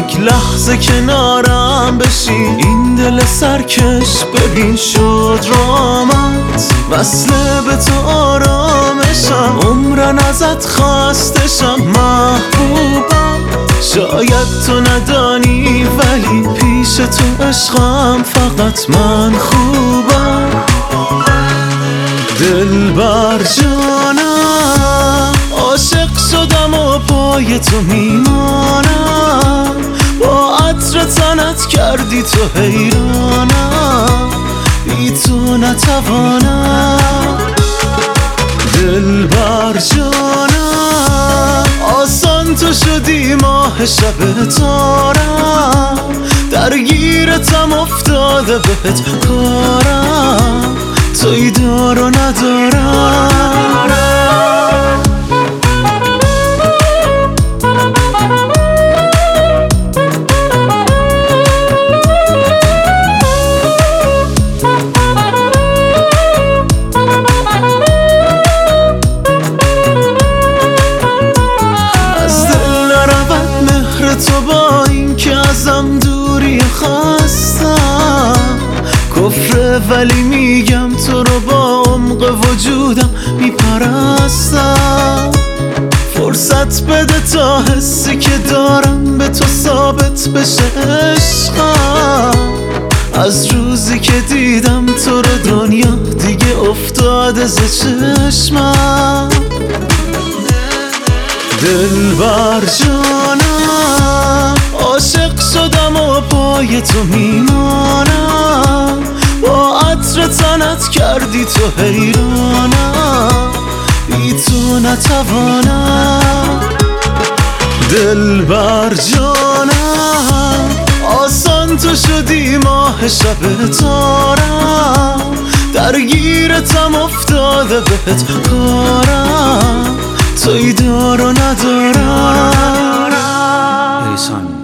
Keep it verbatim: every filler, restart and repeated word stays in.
یک لحظه کنارم بشی، این دل سرکش ببین شد رامت، وصله به تو آرامشم، عمرن ازت خواستشم محبوبم. شاید تو ندانی ولی پیش تو عشقم فقط من خوبم. دلبر جانم عاشق شدم و پای تو میمانم، با عطر تنت کردی تو حیرانم، بی تو نتوانم. دلبر جانم آسان تو شدی ماه شب تارم، درگیرتم افتاده بهت کارم، توی دار و ندارم. تو با این که ازم دوری خواستم کفره، ولی میگم تو رو با عمق وجودم میپرستم. فرصت بده تا حسی که دارم به تو ثابت بشه عشقم، از روزی که دیدم تو رو دنیا دیگه افتاده ز چشمم. دلبر جانم عاشق شدم و پای تو میمانم، با عطر تنت کردی تو حیرانم، بی تو نتوانم. دلبر جانم آسان تو شدی ماه شب تارم، درگیرتم افتاده بهت کارم، توی دار و ندارم.